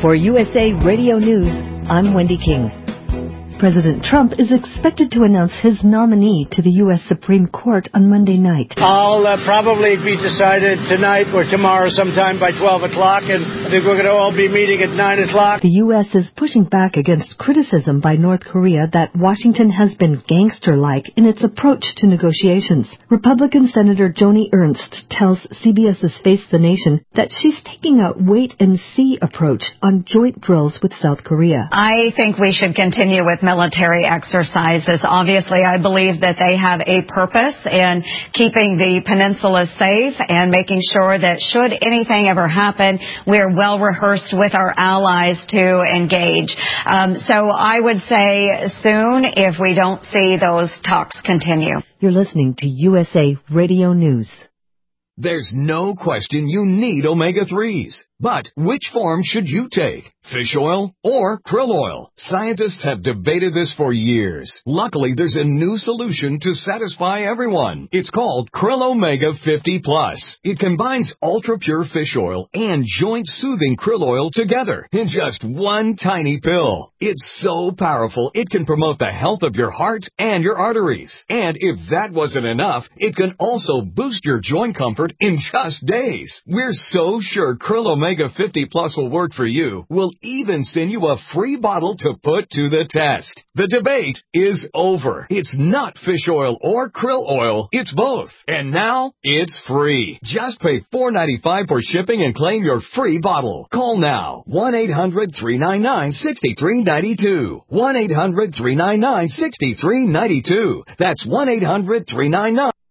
For USA Radio News, I'm Wendy King. President Trump is expected to announce his nominee to the U.S. Supreme Court on Monday night. I'll probably be decided tonight or tomorrow sometime by 12 o'clock, and I think we're going to all be meeting at 9 o'clock. The U.S. is pushing back against criticism by North Korea that Washington has been gangster-like in its approach to negotiations. Republican Senator Joni Ernst tells CBS's Face the Nation that she's taking a wait-and-see approach on joint drills with South Korea. I think we should continue with military exercises. Obviously, I believe that they have a purpose in keeping the peninsula safe and making sure that should anything ever happen, we're well rehearsed with our allies to engage. So I would say soon if we don't see those talks continue. You're listening to USA Radio News. There's no question you need omega-3s. But which form should you take? Fish oil or krill oil? Scientists have debated this for years. Luckily, there's a new solution to satisfy everyone. It's called Krill Omega 50 Plus. It combines ultra-pure fish oil and joint-soothing krill oil together in just one tiny pill. It's so powerful, it can promote the health of your heart and your arteries. And if that wasn't enough, it can also boost your joint comfort in just days. We're so sure Krill Omega 50 Plus will work for you. We'll even send you a free bottle to put to the test. The debate is over. It's not fish oil or krill oil. It's both. And now it's free. Just pay $4.95 for shipping and claim your free bottle. Call now. 1-800-399-6392. 1-800-399-6392. That's 1-800-399